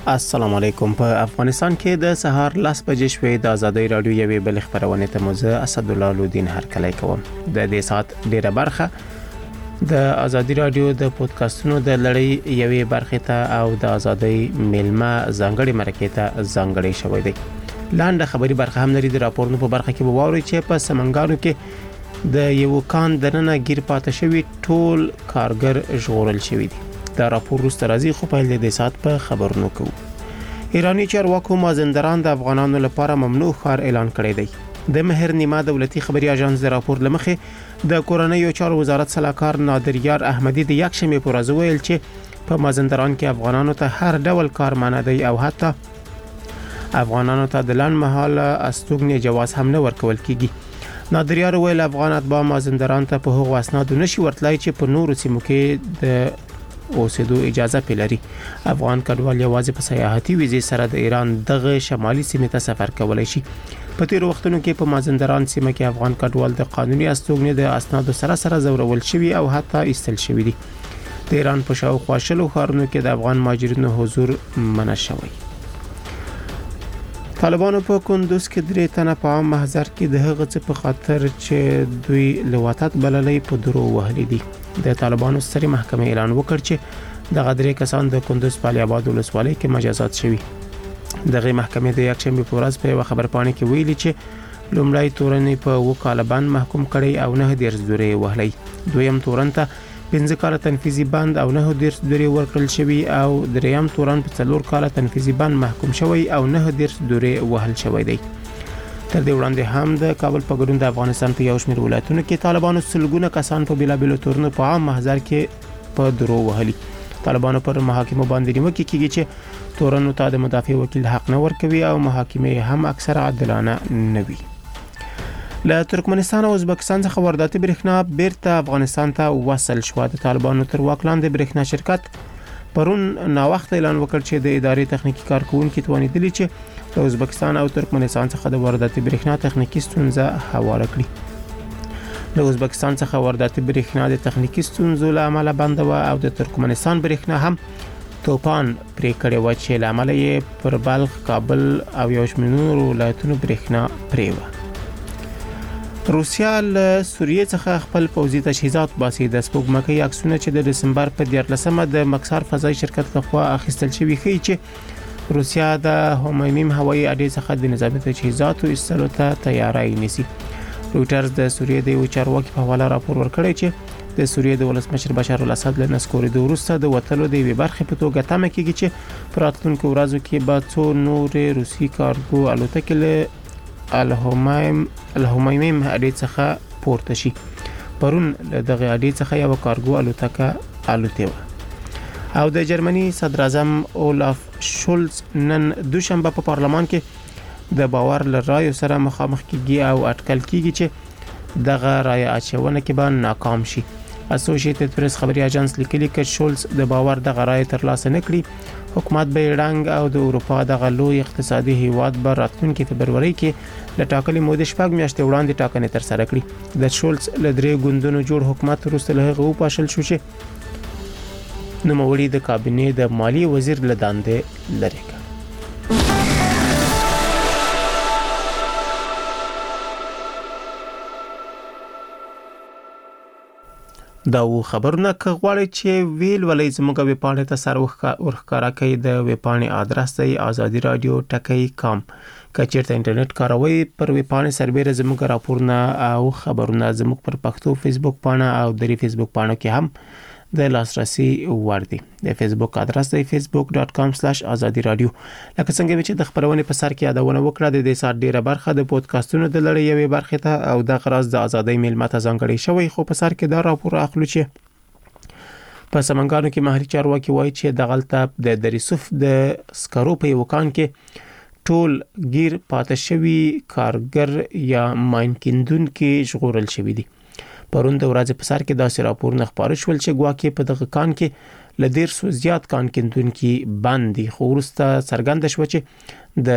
السلام علیکم. په افغانستان کې د سهار 10 بجې شوې د ازادي رادیو یوې بل خبرونه ته موزه اسد الله لودین هرکلی کوم. د دې سات ډیره برخه د ازادي رادیو د پودکاسټونو د لړۍ یوې برخه ته او د ازادي ملما ځانګړي مرکه ته ځانګړي شوې ده. لاندې خبري برخه هم لري. د راپورونو په برخه کې ووري چې په سمنګانو کې د یو کان دننه گیر پاتې شوی ټول کارګر ژغورل شوی دي. دا راپور روسته راځي خو په دې سات په خبرونو کوو. ایرانی چارواکو مازندران د افغانانو لپاره ممنوع ښار اعلان کړی دی. د مهر نیمه دولتي خبري اژانس د راپور لمخې د کورنۍ چارو وزارت سلاکار نادر یار احمدی د یک شنبه پر ورځ ویل چې په مازندران کې افغانانو ته هر ډول کار منع دی او حتی افغانانو ته د لن محاله استوګنې جواز هم نه ورکول کیږي. نادر یار ویل افغان اتباع مازندران ته په هغو اسنادو نشي ورتلای چې په نورو سیمو کې د اوسېدو اجازه پیلري. افغان کډوال یوازې په سیاحتي ویزې سره د ایران دغه شمالي سیمې ته سفر کولای شي. په تیر وختونو کې په مازندران سیمه کې افغان کډوال د قانوني استوګنې د اسنادو سره زورول شوي او حتی ایستل شوي دي. د ایران په شاوخوا شلو ښارونو کې د افغان مهاجرینو حضور منع شوی. طالبانو په کندوز کې 3 تنه په عام محضر کې د هغه څه په خاطر چې دوی لواتت بللې په درو وهلې دي. د طالبانو ستري محکمه اعلان وکړ چې د غدري کسان د کندوز په علي آباد ولسوالۍ کې مجازات شوي. دغه محکمې د یک شنبه په ورځ په خبرپاڼه کې ویلي چې لومړی تورن په وکاله بند محکوم کړي او 9 ډیر زوري وهلې. دویم تورن ته 15 کال تنفيذي بند او 9 ډیر زوري ورکړل شوی او دریم تورن په 4 کال تنفيذي بند محکوم شوی او 9 ډیر زوري وهل شوی دی. تر دې وړاندې هم د کابل په ګډون د افغانستان په یو شمېر ولایتونو کې طالبانو سلګونه کسان په بیلابیلو تورنو په عام محضر کې په درو وهلي. طالبانو پر محاکمو باندې نیوکه کیږي چې تورنو ته د مدافع وکیل حق نه ورکوي او محاکمې هم اکثره عادلانه نه وي. له ترکمنستان او ازبکستان څخه وارداتي برېښنا بیرته افغانستان ته وصل شو. د طالبانو تر واک لاندې برېښنا شرکت پرون نا وخت اعلان وکړ چې د ادارې تخنیکی کارکونکو توانیدلی چې د ازبکستان او ترکمنستان څخه د وارداتي برېښنا تخنیکی ستونزه حواله کړي. د ازبکستان څخه وارداتي برېښنا د تخنیکی ستونزو له امله بند و او د ترکمنستان برېښنا هم توپان پرې کړی و چې له امله یې پر بلخ، کابل او یو شمېر نورو ولایتونو برېښنا پرې و. روسیا له سوریه څخه خپل پوځي تجهیزات باسي. د سپوږمکۍ عکسونه چې د دسمبر په 14مه د مکسار فضایي شرکت لخوا اخیستل شوي ښیي چې روسیا د هومایمیم هوایي اډې څخه د نظامي تجهیزاتو ایستلو ته تیاری نیسي. رویټرز د سوریه د یو چارواکي په حواله راپور ورکړی چې د سوریه د ولسمشر بشار الاسد له نسکورېدو وروسته د وټلو د یوې برخې په توګه تمه کیږي چې په راتلونکو ورځو کې به څو نورې روسي کارګو الوتکې له الهومایمیم اډې څخه پورته شي. پرون دغه اډې څخه یو کارګو الوتکه الوتې و. او د جرمني صدر اعظم اولف شولز نن دوشنبه په پارلمان کې د باور لرایو سره مخامخ کیږي او اټکل کیږي چې دغه رای اچونه کې به ناکام شي. اسوسییټډ پریس خبري اژانس لیکلي چې شولز د باور دغه رای ترلاسه نکړي. حکومت به رنګ او د اروپا دغه لوی اقتصادي هیواد به راتلونکي فبروري کې د ټاکلي مودې 6 میاشتې وړاندې ټاکنې تر سره کړي. د شولز له 3 ګوندونو جوړ حکومت وروسته له هغه پاشل شو چې نوموړي د کابینې د مالی وزیر له دندې لري کړ. دا و خبرونه کغواړي چې ویل ولې زموږ ویبپاڼه ته سر ورخکارا کوي. د ویبپاڼې آدرس دی azadiradio.com. کچېرته انټرنیټ کاروي پر ویبپاڼه سربېره زموږ راپورونه او خبرونه زموږ پر پښتو فیسبوک پاڼه او د فیسبوک پاڼه کې هم د لاسرسي وړ دي. د فیسبوک آدرس دی facebook.com/azadiradio. لکه څنګه چې د خبرونه په سر کې یادونه وکړه د دې سات ډیره برخه د پودکاسټونو د لړۍ یوې برخه ته او د غراز د ازادۍ ملما ته ځانګړي شوی. خو په سر کې دا راپور اخلو چې په سمنګانو کې محلي چارواکي وایي چې د غلطه د دریسوف د سکرو په یو کان کې ټول گیر پاتې شوی کارګر یا ماین کیندونکو ژغورل شوی دي. پرون د ورځې په سر کې داسې راپورونه خبرونه شول چې ګواکې په دغه کان کې ل 150 زیات کان کیندونکو باندې خو ورسته څرګند شو چې د